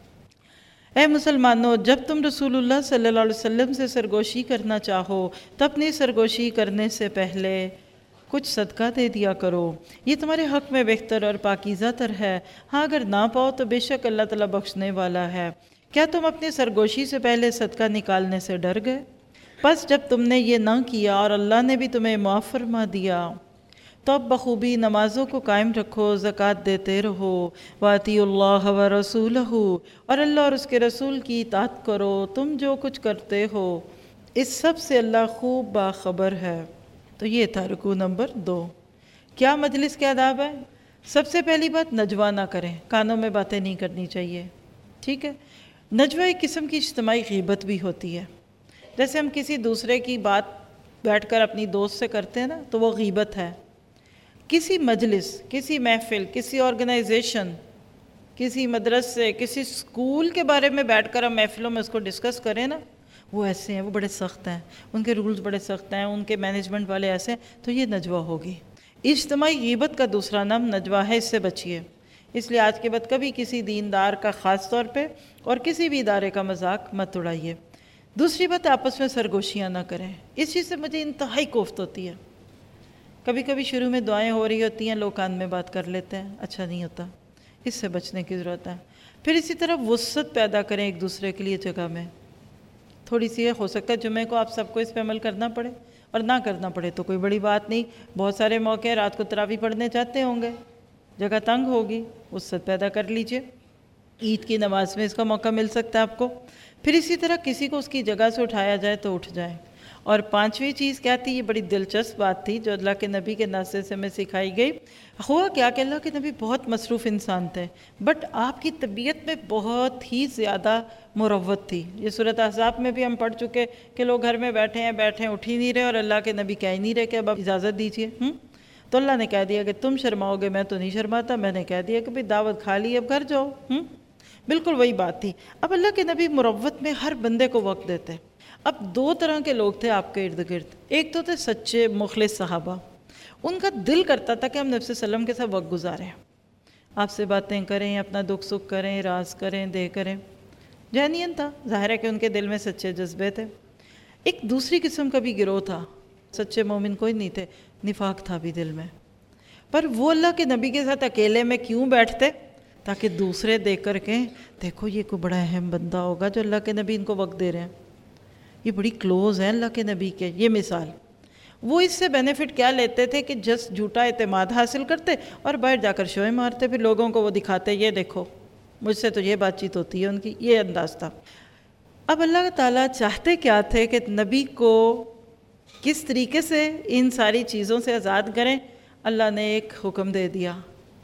اے مسلمانوں، جب تم رسول اللہ صلی اللہ علیہ وسلم سے سرگوشی کرنا چاہو تو اپنی سرگوشی کرنے سے پہلے کچھ صدقہ دے دیا کرو، یہ تمہارے حق میں بہتر اور پاکیزہ تر ہے. ہاں اگر نہ پاؤ تو بے شک اللہ تعالیٰ بخشنے والا ہے. کیا تم اپنی سرگوشی سے پہلے صدقہ نکالنے سے ڈر گئے؟ پس جب تم نے یہ نہ کیا اور اللہ نے بھی تمہیں معاف فرما دیا تو اب بخوبی نمازوں کو قائم رکھو، زکوٰۃ دیتے رہو. وَأَطِیعُوا اللَّهَ وَرَسُولَهُ، اور اللہ اور اس کے رسول کی اطاعت کرو تم جو کچھ کرتے ہو، اس سب سے اللہ خوب باخبر ہے. تو یہ تھا رکوع نمبر دو. کیا مجلس کے آداب ہے؟ سب سے پہلی بات نجوہ نہ کریں، کانوں میں باتیں نہیں کرنی چاہیے. ٹھیک ہے. نجوہ ایک قسم کی اجتماعی غیبت بھی ہوتی ہے. جیسے ہم کسی دوسرے کی بات بیٹھ کر اپنی دوست سے کرتے ہیں نا تو وہ غیبت ہے. کسی مجلس، کسی محفل، کسی آرگنائزیشن، کسی مدرسے، کسی اسکول کے بارے میں بیٹھ کر ہم محفلوں میں اس کو ڈسکس کریں نا، وہ ایسے ہیں، وہ بڑے سخت ہیں، ان کے رولز بڑے سخت ہیں، ان کے مینجمنٹ والے ایسے ہیں، تو یہ نجوہ ہوگی. اجتماعی غیبت کا دوسرا نام نجوہ ہے، اس سے بچیے. اس لیے آج کے بعد کبھی کسی دیندار کا خاص طور پہ اور کسی بھی ادارے کا مذاق مت اڑائیے. دوسری بات آپس میں سرگوشیاں نہ کریں. اس چیز سے مجھے انتہائی کوفت ہوتی ہے. کبھی کبھی شروع میں دعائیں ہو رہی ہوتی ہیں، لوگ کان میں بات کر لیتے ہیں، اچھا نہیں ہوتا. اس سے بچنے کی ضرورت ہے. پھر اسی طرح وسعت پیدا کریں ایک دوسرے کے لیے جگہ میں. تھوڑی سی ہو سکتا ہے جمعے کو آپ سب کو اس پہ عمل کرنا پڑے، اور نہ کرنا پڑے تو کوئی بڑی بات نہیں. بہت سارے موقع ہیں رات کو تراویح پڑھنے چاہتے ہوں گے، جگہ تنگ ہوگی، وسعت پیدا کر لیجئے. عید کی نماز میں اس کا موقع مل سکتا ہے آپ کو. پھر اسی طرح کسی کو اس کی جگہ سے اٹھایا جائے تو اٹھ جائیں. اور پانچویں چیز کیا تھی؟ یہ بڑی دلچسپ بات تھی جو اللہ کے نبی کے ناصر سے میں سکھائی گئی. ہوا کیا کہ اللہ کے نبی بہت مصروف انسان تھے، بٹ آپ کی طبیعت میں بہت ہی زیادہ مروت تھی. یہ سورۃ احزاب میں بھی ہم پڑھ چکے کہ لوگ گھر میں بیٹھے ہیں بیٹھے ہیں اٹھ ہی نہیں رہے، اور اللہ کے نبی کہہ ہی نہیں رہے کہ اب آپ اجازت دیجیے. ہوں تو اللہ نے کہہ دیا کہ تم شرماؤ گے، میں تو نہیں شرماتا. میں نے کہہ دیا کہ بھئی دعوت کھا لی، اب گھر جاؤ. ہوں بالکل وہی بات تھی. اب اللہ کے نبی مروت میں ہر بندے کو وقت دیتے. اب دو طرح کے لوگ تھے آپ کے ارد گرد. ایک تو تھے سچے مخلص صحابہ، ان کا دل کرتا تھا کہ ہم نبی صلی اللہ علیہ وسلم کے ساتھ وقت گزاریں. آپ سے باتیں کریں، اپنا دکھ سکھ کریں، راز کریں، دے کریں. جینین تھا، ظاہر ہے کہ ان کے دل میں سچے جذبے تھے. ایک دوسری قسم کا بھی گروہ تھا، سچے مومن کوئی نہیں تھے، نفاق تھا بھی دل میں. پر وہ اللہ کے نبی کے ساتھ اکیلے میں کیوں بیٹھتے؟ تاکہ دوسرے دیکھ کر کہیں دیکھو یہ کوئی بڑا اہم بندہ ہوگا جو اللہ کے نبی ان کو وقت دے رہے ہیں، یہ بڑی کلوز ہیں اللہ کے نبی کے. یہ مثال. وہ اس سے بینیفٹ کیا لیتے تھے کہ جس جھوٹا اعتماد حاصل کرتے اور باہر جا کر شوئے مارتے، پھر لوگوں کو وہ دکھاتے یہ دیکھو مجھ سے تو یہ بات چیت ہوتی ہے ان کی. یہ انداز تھا. اب اللہ تعالیٰ چاہتے کیا تھے کہ نبی کو کس طریقے سے ان ساری چیزوں سے آزاد کریں. اللہ نے ایک حکم دے دیا،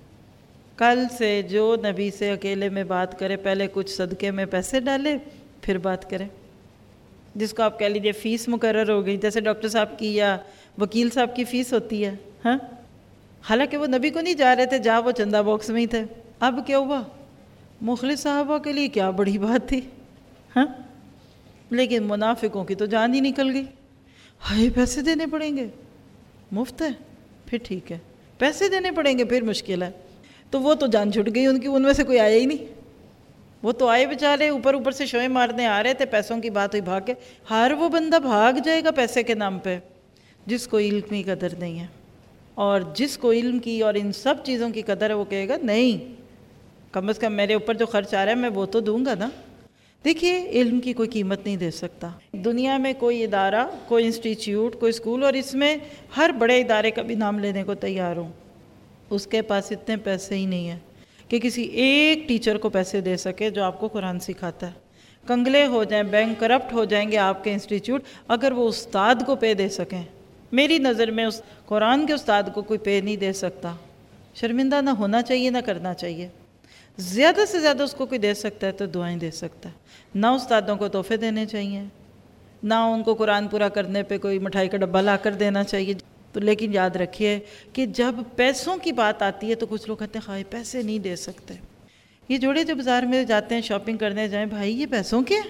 کل سے جو نبی سے اکیلے میں بات کرے پہلے کچھ صدقے میں پیسے ڈالے پھر بات کرے، جس کو آپ کہہ لیجیے فیس مقرر ہو گئی، جیسے ڈاکٹر صاحب کی یا وکیل صاحب کی فیس ہوتی ہے. ہاں حالانکہ وہ نبی کو نہیں جا رہے تھے، جا وہ چندہ باکس میں ہی تھے. اب کیا ہوا؟ مخلص صحابہ کے لیے کیا بڑی بات تھی. ہاں لیکن منافقوں کی تو جان ہی نکل گئی. ہائے پیسے دینے پڑیں گے، مفت ہے پھر ٹھیک ہے، پیسے دینے پڑیں گے پھر مشکل ہے. تو وہ تو جان چھٹ گئی ان کی، ان میں سے کوئی آیا ہی نہیں. وہ تو آئے بیچارے اوپر اوپر سے شوئیں مارنے آ رہے تھے، پیسوں کی بات ہوئی بھاگ کے. ہر وہ بندہ بھاگ جائے گا پیسے کے نام پہ جس کو علم کی قدر نہیں ہے، اور جس کو علم کی اور ان سب چیزوں کی قدر ہے وہ کہے گا نہیں کم از کم میرے اوپر جو خرچ آ رہا ہے میں وہ تو دوں گا نا. دیکھیے علم کی کوئی قیمت نہیں دے سکتا. دنیا میں کوئی ادارہ، کوئی انسٹیٹیوٹ، کوئی اسکول، اور اس میں ہر بڑے ادارے کا بھی نام لینے کو تیار ہوں، اس کے پاس اتنے پیسے ہی نہیں ہیں کہ کسی ایک ٹیچر کو پیسے دے سکے جو آپ کو قرآن سکھاتا ہے. کنگلے ہو جائیں، بینک کرپٹ ہو جائیں گے آپ کے انسٹیٹیوٹ، اگر وہ استاد کو پے دے سکیں. میری نظر میں اس قرآن کے استاد کو کوئی پے نہیں دے سکتا. شرمندہ نہ ہونا چاہیے نہ کرنا چاہیے. زیادہ سے زیادہ اس کو کوئی دے سکتا ہے تو دعائیں دے سکتا ہے. نہ استادوں کو تحفے دینے چاہیے، نہ ان کو قرآن پورا کرنے پہ کوئی مٹھائی کا ڈبہ لا کر دینا چاہیے. تو لیکن یاد رکھیے کہ جب پیسوں کی بات آتی ہے تو کچھ لوگ کہتے ہیں خواہ پیسے نہیں دے سکتے. یہ جوڑے جو بازار میں جاتے ہیں شاپنگ کرنے جائیں، بھائی یہ پیسوں کے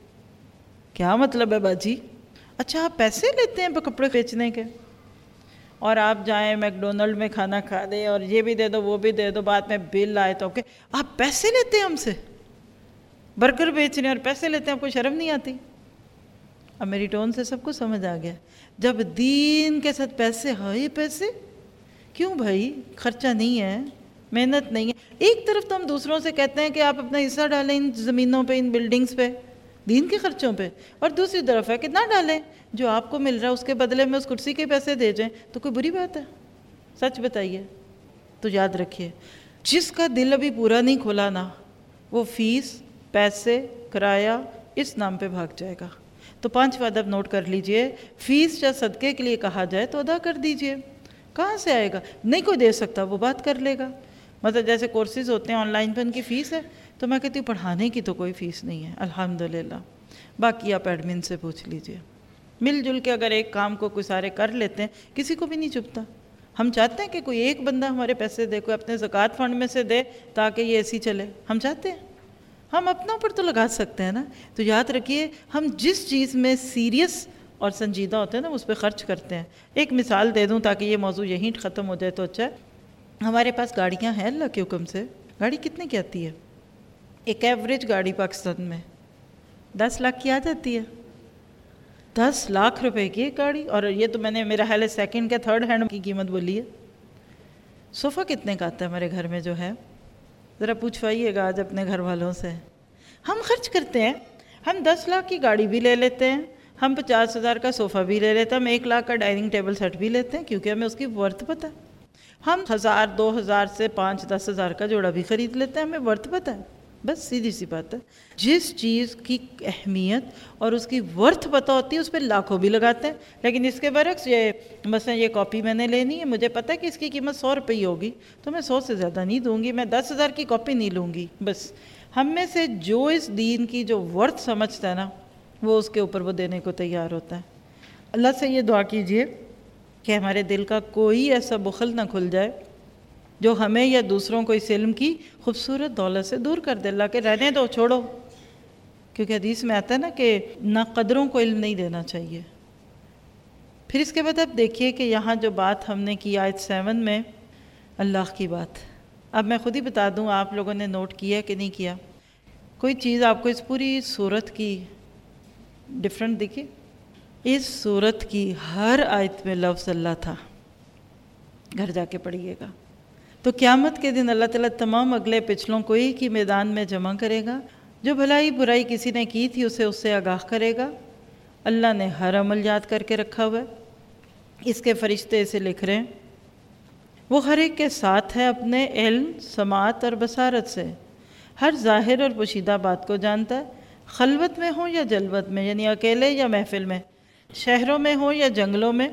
کیا مطلب ہے باجی؟ اچھا آپ پیسے لیتے ہیں کپڑے بیچنے کے، اور آپ جائیں میک ڈونلڈ میں کھانا کھا دیں اور یہ بھی دے دو وہ بھی دے دو، بعد میں بل آئے تو کہ آپ پیسے لیتے ہیں ہم سے، برگر بیچنے اور پیسے لیتے ہیں، آپ کو شرم نہیں آتی؟ اب میری ٹون سے سب کو سمجھ آ گیا. جب دین کے ساتھ پیسے، ہائے پیسے کیوں بھائی؟ خرچہ نہیں ہے، محنت نہیں ہے. ایک طرف تو ہم دوسروں سے کہتے ہیں کہ آپ اپنا حصہ ڈالیں ان زمینوں پہ، ان بلڈنگز پہ، دین کے خرچوں پہ، اور دوسری طرف ہے کہ نہ ڈالیں، جو آپ کو مل رہا ہے اس کے بدلے میں اس کرسی کے پیسے دے جائیں تو کوئی بری بات ہے؟ سچ بتائیے. تو یاد رکھیے جس کا دل ابھی پورا نہیں کھلا نا، وہ فیس، پیسے، کرایہ اس نام پہ بھاگ جائے گا. تو پانچواں ادب نوٹ کر لیجئے، فیس یا صدقے کے لیے کہا جائے تو ادا کر دیجئے. کہاں سے آئے گا؟ نہیں کوئی دے سکتا وہ بات کر لے گا. مطلب جیسے کورسز ہوتے ہیں آن لائن پہ ان کی فیس ہے، تو میں کہتی ہوں پڑھانے کی تو کوئی فیس نہیں ہے الحمدللہ. باقی آپ ایڈمن سے پوچھ لیجئے. مل جل کے اگر ایک کام کو کوئی سارے کر لیتے ہیں کسی کو بھی نہیں چبھتا. ہم چاہتے ہیں کہ کوئی ایک بندہ ہمارے پیسے دے، کوئی اپنے زکوٰۃ فنڈ میں سے دے تاکہ یہ ایسی چلے. ہم چاہتے ہیں، ہم اپنا اوپر تو لگا سکتے ہیں نا. تو یاد رکھیے ہم جس چیز میں سیریس اور سنجیدہ ہوتے ہیں نا اس پہ خرچ کرتے ہیں. ایک مثال دے دوں تاکہ یہ موضوع یہیں ختم ہو جائے تو اچھا ہے. ہمارے پاس گاڑیاں ہیں اللہ کے حکم سے. گاڑی کتنے کی آتی ہے؟ ایک ایوریج گاڑی پاکستان میں دس لاکھ کی آ جاتی ہے. دس لاکھ روپے کی ایک گاڑی، اور یہ تو میں نے میرا خیال ہے سیکنڈ کے تھرڈ ہینڈ کی قیمت بولی ہے. صوفہ کتنے کا آتا ہے ہمارے گھر میں جو ہے؟ ذرا پوچھوائیے گا آج اپنے گھر والوں سے. ہم خرچ کرتے ہیں. ہم دس لاکھ کی گاڑی بھی لے لیتے ہیں، ہم پچاس ہزار کا صوفہ بھی لے لیتے ہیں، ہم ایک لاکھ کا ڈائننگ ٹیبل سیٹ بھی لیتے ہیں کیونکہ ہمیں اس کی ورتھ پتہ ہے. ہم ہزار دو ہزار سے پانچ دس ہزار کا جوڑا بھی خرید لیتے ہیں، ہمیں ورتھ پتہ ہے. بس سیدھی سی بات ہے. جس چیز کی اہمیت اور اس کی ورتھ پتہ ہوتی ہے اس پہ لاکھوں بھی لگاتے ہیں. لیکن اس کے برعکس یہ مثلا یہ کاپی میں نے لینی ہے، مجھے پتہ ہے کہ اس کی قیمت سو روپے ہی ہوگی تو میں سو سے زیادہ نہیں دوں گی، میں دس ہزار کی کاپی نہیں لوں گی. بس ہم میں سے جو اس دین کی جو ورتھ سمجھتا ہے نا وہ اس کے اوپر وہ دینے کو تیار ہوتا ہے. اللہ سے یہ دعا کیجئے کہ ہمارے دل کا کوئی ایسا بخل نہ کھل جائے جو ہمیں یا دوسروں کو اس علم کی خوبصورت دولت سے دور کر دے. اللہ کہ رہنے دو، چھوڑو. کیونکہ حدیث میں آتا ہے نا کہ نہ قدروں کو علم نہیں دینا چاہیے. پھر اس کے بعد اب دیکھیے کہ یہاں جو بات ہم نے کی آیت سیون میں، اللہ کی بات. اب میں خود ہی بتا دوں، آپ لوگوں نے نوٹ کیا کہ نہیں کیا؟ کوئی چیز آپ کو اس پوری صورت کی ڈفرنٹ دکھی؟ اس صورت کی ہر آیت میں لفظ اللہ تھا، گھر جا کے پڑھیے گا۔ تو قیامت کے دن اللہ تعالیٰ تمام اگلے پچھلوں کو ایک ہی میدان میں جمع کرے گا، جو بھلائی برائی کسی نے کی تھی اسے اس سے آگاہ کرے گا۔ اللہ نے ہر عمل یاد کر کے رکھا ہوا ہے، اس کے فرشتے اسے لکھ رہے ہیں۔ وہ ہر ایک کے ساتھ ہے اپنے علم، سماعت اور بصارت سے، ہر ظاہر اور پوشیدہ بات کو جانتا ہے، خلوت میں ہوں یا جلوت میں، یعنی اکیلے یا محفل میں، شہروں میں ہوں یا جنگلوں میں،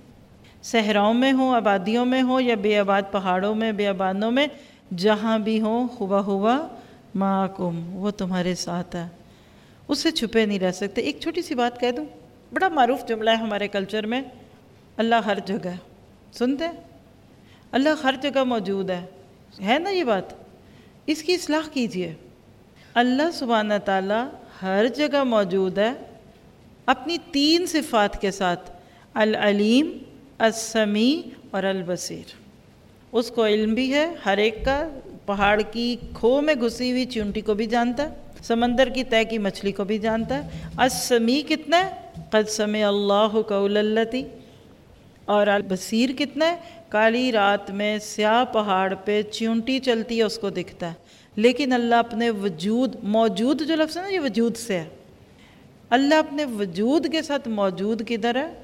صحراؤں میں ہوں، آبادیوں میں ہوں یا بے آباد پہاڑوں میں، بیابانوں میں، جہاں بھی ہوں، ہوا ہوا معکم، وہ تمہارے ساتھ ہے، اس سے چھپے نہیں رہ سکتے۔ ایک چھوٹی سی بات کہہ دوں، بڑا معروف جملہ ہے ہمارے کلچر میں، اللہ ہر جگہ ہے۔ سنتے ہیں؟ اللہ ہر جگہ موجود ہے، ہے نا یہ بات؟ اس کی اصلاح کیجئے۔ اللہ سبحانہ تعالیٰ ہر جگہ موجود ہے اپنی تین صفات کے ساتھ، العلیم، السمیع اور البصیر۔ اس کو علم بھی ہے ہر ایک کا، پہاڑ کی کھو میں گھسی ہوئی چونٹی کو بھی جانتا ہے، سمندر کی تہہ کی مچھلی کو بھی جانتا ہے۔ السمیع کتنا ہے؟ قد سمع اللہ قول التی۔ اور البصیر کتنا ہے؟ کالی رات میں سیاہ پہاڑ پہ چونٹی چلتی ہے اس کو دکھتا ہے، لیکن اللہ اپنے وجود، موجود جو لفظ ہے نا یہ وجود سے ہے، اللہ اپنے وجود کے ساتھ موجود کدھر ہے؟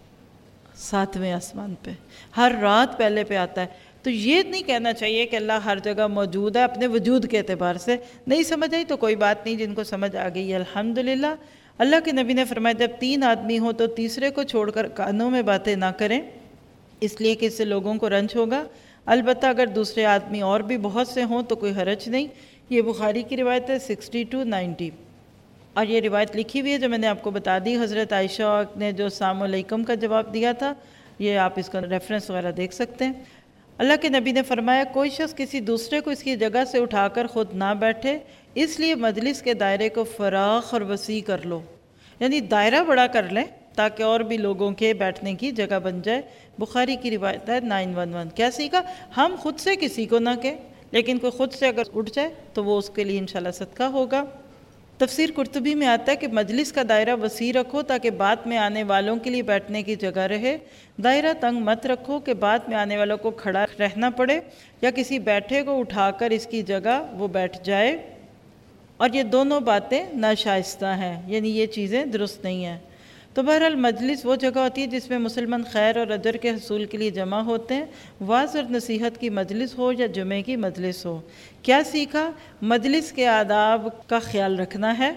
ساتویں آسمان پہ، ہر رات پہلے پہ آتا ہے۔ تو یہ نہیں کہنا چاہیے کہ اللہ ہر جگہ موجود ہے اپنے وجود کے اعتبار سے۔ نہیں سمجھ آئی تو کوئی بات نہیں، جن کو سمجھ آ گئی الحمدللہ۔ اللہ کے نبی نے فرمایا جب تین آدمی ہوں تو تیسرے کو چھوڑ کر کانوں میں باتیں نہ کریں، اس لیے کہ اس سے لوگوں کو رنج ہوگا۔ البتہ اگر دوسرے آدمی اور بھی بہت سے ہوں تو کوئی حرج نہیں۔ یہ بخاری کی روایت ہے سکسٹی ٹو نائنٹی، اور یہ روایت لکھی ہوئی ہے جو میں نے آپ کو بتا دی، حضرت عائشہ نے جو السلام علیکم کا جواب دیا تھا، یہ آپ اس کا ریفرنس وغیرہ دیکھ سکتے ہیں۔ اللہ کے نبی نے فرمایا کوئی شخص کسی دوسرے کو اس کی جگہ سے اٹھا کر خود نہ بیٹھے، اس لیے مجلس کے دائرے کو فراخ اور وسیع کر لو، یعنی دائرہ بڑا کر لیں تاکہ اور بھی لوگوں کے بیٹھنے کی جگہ بن جائے۔ بخاری کی روایت ہے نائن ون ون۔ کیا سیکھا؟ ہم خود سے کسی کو نہ کہیں، لیکن کوئی خود سے اگر اٹھ جائے تو وہ اس کے لیے انشاءاللہ صدقہ ہوگا۔ تفسیر قرطبی میں آتا ہے کہ مجلس کا دائرہ وسیع رکھو تاکہ بعد میں آنے والوں کے لیے بیٹھنے کی جگہ رہے، دائرہ تنگ مت رکھو کہ بعد میں آنے والوں کو کھڑا رہنا پڑے یا کسی بیٹھے کو اٹھا کر اس کی جگہ وہ بیٹھ جائے، اور یہ دونوں باتیں ناشائستہ ہیں، یعنی یہ چیزیں درست نہیں ہیں۔ تو بہرحال مجلس وہ جگہ ہوتی ہے جس میں مسلمان خیر اور اجر کے حصول کے لیے جمع ہوتے ہیں، وعظ اور نصیحت کی مجلس ہو یا جمعے کی مجلس ہو۔ کیا سیکھا؟ مجلس کے آداب کا خیال رکھنا ہے،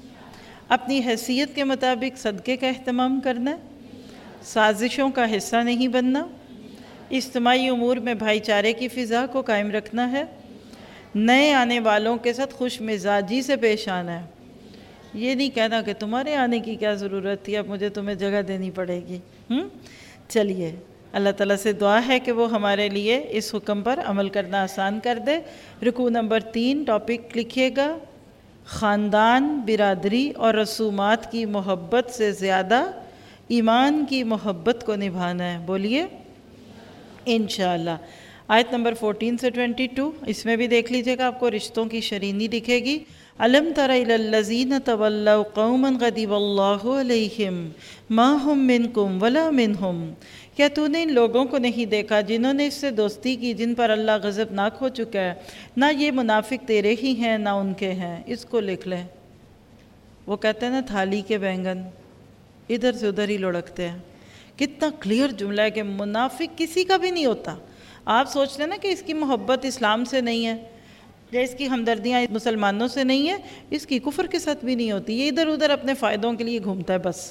اپنی حیثیت کے مطابق صدقے کا اہتمام کرنا ہے، سازشوں کا حصہ نہیں بننا، اجتماعی امور میں بھائی چارے کی فضا کو قائم رکھنا ہے، نئے آنے والوں کے ساتھ خوش مزاجی سے پیش آنا ہے۔ یہ نہیں کہنا کہ تمہارے آنے کی کیا ضرورت تھی، اب مجھے تمہیں جگہ دینی پڑے گی۔ ہم چلیے اللہ تعالیٰ سے دعا ہے کہ وہ ہمارے لیے اس حکم پر عمل کرنا آسان کر دے۔ رکوع نمبر تین ٹاپک لکھیے گا، خاندان، برادری اور رسومات کی محبت سے زیادہ ایمان کی محبت کو نبھانا ہے۔ بولیے انشاءاللہ۔ آیت نمبر فورٹین سے ٹوینٹی ٹو، اس میں بھی دیکھ لیجئے گا، آپ کو رشتوں کی شرینی دکھے گی۔ الم تر الی الذین تولوا قوما غضب اللہ علیہم ما ہم منکم ولا منہم، کیا تو نے ان لوگوں کو نہیں دیکھا جنہوں نے اس سے دوستی کی جن پر اللہ غضبناک ہو چکا ہے، نہ یہ منافق تیرے ہی ہیں نہ ان کے ہیں۔ اس کو لکھ لیں، وہ کہتے ہیں نا تھالی کے بینگن ادھر سے ادھر ہی لڑکتے ہیں۔ کتنا کلیئر جملہ ہے کہ منافق کسی کا بھی نہیں ہوتا۔ آپ سوچتے ہیں نا کہ اس کی محبت اسلام سے نہیں ہے یا اس کی ہمدردیاں مسلمانوں سے نہیں ہے، اس کی کفر کے ساتھ بھی نہیں ہوتی، یہ ادھر ادھر اپنے فائدوں کے لیے گھومتا ہے بس۔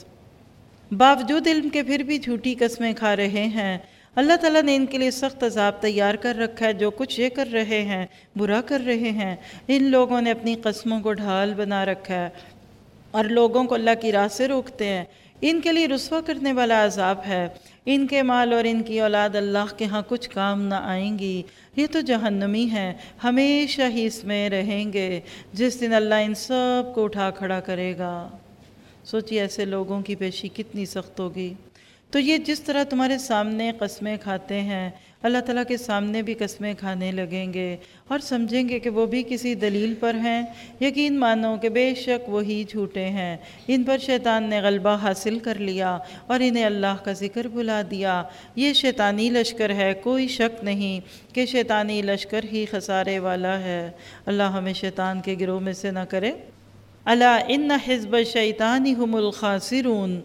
باوجود علم کے پھر بھی جھوٹی قسمیں کھا رہے ہیں۔ اللہ تعالیٰ نے ان کے لیے سخت عذاب تیار کر رکھا ہے، جو کچھ یہ کر رہے ہیں برا کر رہے ہیں۔ ان لوگوں نے اپنی قسموں کو ڈھال بنا رکھا ہے اور لوگوں کو اللہ کی راہ سے روکتے ہیں۔ ان کے لیے رسوا کرنے والا عذاب ہے، ان کے مال اور ان کی اولاد اللہ کے ہاں کچھ کام نہ آئیں گی، یہ تو جہنمی ہیں، ہمیشہ ہی اس میں رہیں گے، جس دن اللہ ان سب کو اٹھا کھڑا کرے گا۔ سوچیے ایسے لوگوں کی پیشی کتنی سخت ہوگی۔ تو یہ جس طرح تمہارے سامنے قسمیں کھاتے ہیں، اللہ تعالیٰ کے سامنے بھی قسمیں کھانے لگیں گے اور سمجھیں گے کہ وہ بھی کسی دلیل پر ہیں۔ یقین مانو کہ بے شک وہی جھوٹے ہیں، ان پر شیطان نے غلبہ حاصل کر لیا اور انہیں اللہ کا ذکر بھلا دیا۔ یہ شیطانی لشکر ہے، کوئی شک نہیں کہ شیطانی لشکر ہی خسارے والا ہے۔ اللہ ہمیں شیطان کے گروہ میں سے نہ کرے۔ الا ان حزب الشیطان هم الخاسرون۔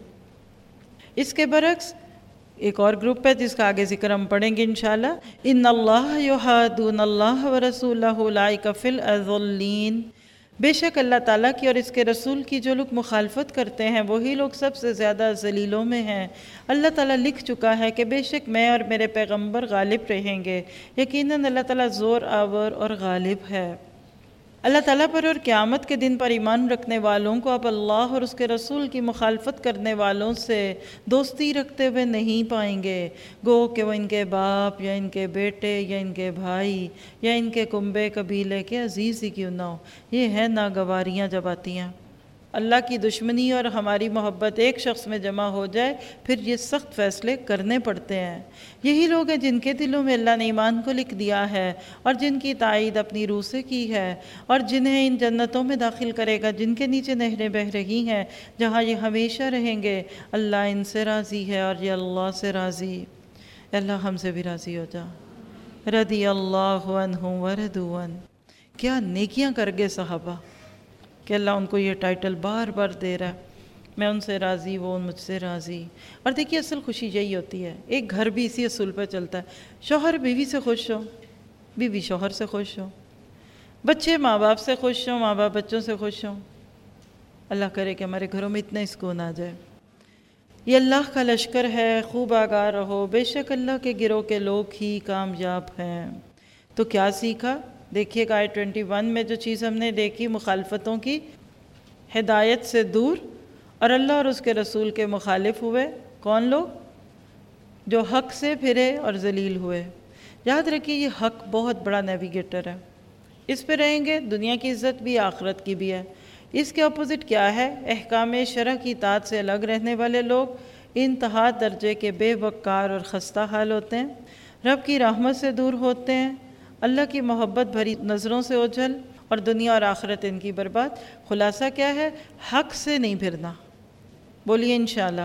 اس کے برعکس ایک اور گروپ ہے جس کا آگے ذکر ہم پڑھیں گے انشاءاللہ۔ ان اللہ یحادون اللہ ورسولہ اولئک فی الاضلین۔ بے شک اللہ تعالیٰ کی اور اس کے رسول کی جو لوگ مخالفت کرتے ہیں وہی لوگ سب سے زیادہ ذلیلوں میں ہیں۔ اللہ تعالیٰ لکھ چکا ہے کہ بے شک میں اور میرے پیغمبر غالب رہیں گے۔ یقیناً اللہ تعالیٰ زور آور اور غالب ہے۔ اللہ تعالیٰ پر اور قیامت کے دن پر ایمان رکھنے والوں کو اب اللہ اور اس کے رسول کی مخالفت کرنے والوں سے دوستی رکھتے ہوئے نہیں پائیں گے، گو کہ وہ ان کے باپ یا ان کے بیٹے یا ان کے بھائی یا ان کے کنبے قبیلے کے عزیز ہی کیوں نہ ہو۔ یہ ہے ناگواریاں جب آتی ہیں۔ اللہ کی دشمنی اور ہماری محبت ایک شخص میں جمع ہو جائے پھر یہ سخت فیصلے کرنے پڑتے ہیں۔ یہی لوگ ہیں جن کے دلوں میں اللہ نے ایمان کو لکھ دیا ہے اور جن کی تائید اپنی روح سے کی ہے، اور جنہیں ان جنتوں میں داخل کرے گا جن کے نیچے نہریں بہہ رہی ہیں، جہاں یہ ہمیشہ رہیں گے۔ اللہ ان سے راضی ہے اور یہ اللہ سے راضی۔ اللہ ہم سے بھی راضی ہو جا۔ رضی اللہ عنہم ورضوا عنہ۔ کیا نیکیاں کر گئے صحابہ کہ اللہ ان کو یہ ٹائٹل بار بار دے رہا ہے، میں ان سے راضی، وہ مجھ سے راضی۔ اور دیکھیے اصل خوشی یہی ہوتی ہے، ایک گھر بھی اسی اصول پہ چلتا ہے، شوہر بیوی سے خوش ہو، بیوی شوہر سے خوش ہو، بچے ماں باپ سے خوش ہوں، ماں باپ بچوں سے خوش ہوں۔ اللہ کرے کہ ہمارے گھروں میں اتنا سکون آ جائے۔ یہ اللہ کا لشکر ہے، خوب آگاہ رہو، بے شک اللہ کے گروہ کے لوگ ہی کامیاب ہیں۔ تو کیا سیکھا؟ دیکھیے کہ آیت اکیس میں جو چیز ہم نے دیکھی، مخالفتوں کی، ہدایت سے دور اور اللہ اور اس کے رسول کے مخالف ہوئے۔ کون لوگ؟ جو حق سے پھرے اور ذلیل ہوئے۔ یاد رکھیے یہ حق بہت بڑا نیویگیٹر ہے، اس پہ رہیں گے، دنیا کی عزت بھی آخرت کی بھی ہے۔ اس کے اپوزٹ کیا ہے؟ احکام شرع کی اطاعت سے الگ رہنے والے لوگ انتہا درجے کے بے وقار اور خستہ حال ہوتے ہیں، رب کی رحمت سے دور ہوتے ہیں، اللہ کی محبت بھری نظروں سے اوجھل، اور دنیا اور آخرت ان کی برباد۔ خلاصہ کیا ہے؟ حق سے نہیں پھرنا۔ بولیے انشاءاللہ۔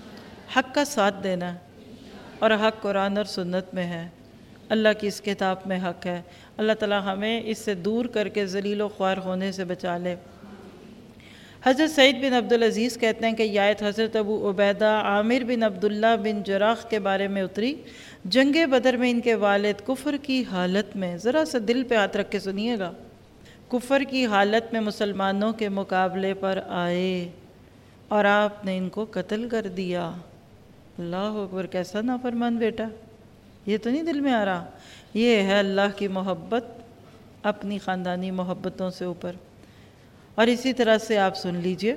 حق کا ساتھ دینا، اور حق قرآن اور سنت میں ہے، اللہ کی اس کتاب میں حق ہے۔ اللہ تعالی ہمیں اس سے دور کر کے ذلیل و خوار ہونے سے بچا لے۔ حضرت سعید بن عبدالعزیز کہتے ہیں کہ یہ آیت حضرت ابو عبیدہ عامر بن عبداللہ بن جراح کے بارے میں اتری۔ جنگ بدر میں ان کے والد کفر کی حالت میں، ذرا سا دل پہ ہاتھ رکھ کے سنیے گا، کفر کی حالت میں مسلمانوں کے مقابلے پر آئے اور آپ نے ان کو قتل کر دیا۔ اللہ اکبر! کیسا نافرمان بیٹا! یہ تو نہیں دل میں آ رہا۔ یہ ہے اللہ کی محبت اپنی خاندانی محبتوں سے اوپر۔ اور اسی طرح سے آپ سن لیجئے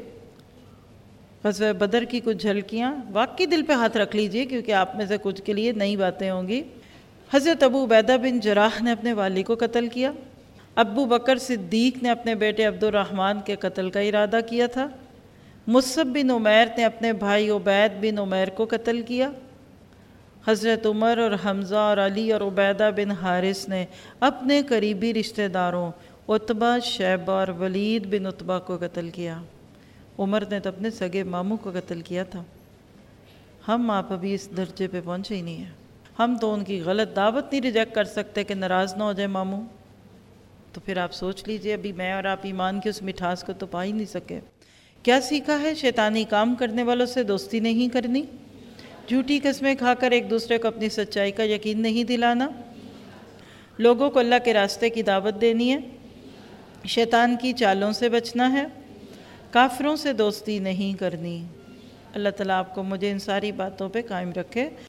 غزوہ بدر کی کچھ جھلکیاں، واقعی دل پہ ہاتھ رکھ لیجئے کیونکہ آپ میں سے کچھ کے لیے نئی باتیں ہوں گی۔ حضرت ابو عبیدہ بن جراح نے اپنے والی کو قتل کیا، ابو بکر صدیق نے اپنے بیٹے عبد الرحمن کے قتل کا ارادہ کیا تھا، مصعب بن عمیر نے اپنے بھائی عبید بن عمیر کو قتل کیا، حضرت عمر اور حمزہ اور علی اور عبیدہ بن حارث نے اپنے قریبی رشتہ داروں عتبہ، شیبہ اور ولید بن عتبہ کو قتل کیا۔ عمر نے تو اپنے سگے ماموں کو قتل کیا تھا۔ ہم آپ ابھی اس درجے پہ پہنچے ہی نہیں ہیں۔ ہم تو ان کی غلط دعوت نہیں ریجیکٹ کر سکتے کہ ناراض نہ ہو جائے ماموں۔ تو پھر آپ سوچ لیجئے، ابھی میں اور آپ ایمان کی اس مٹھاس کو تو پا ہی نہیں سکے۔ کیا سیکھا ہے؟ شیطانی کام کرنے والوں سے دوستی نہیں کرنی، جھوٹی قسمیں کھا کر ایک دوسرے کو اپنی سچائی کا یقین نہیں دلانا، لوگوں کو اللہ کے راستے کی دعوت دینی ہے، شیطان کی چالوں سے بچنا ہے، کافروں سے دوستی نہیں کرنی۔ اللہ تعالیٰ آپ کو مجھے ان ساری باتوں پہ قائم رکھے۔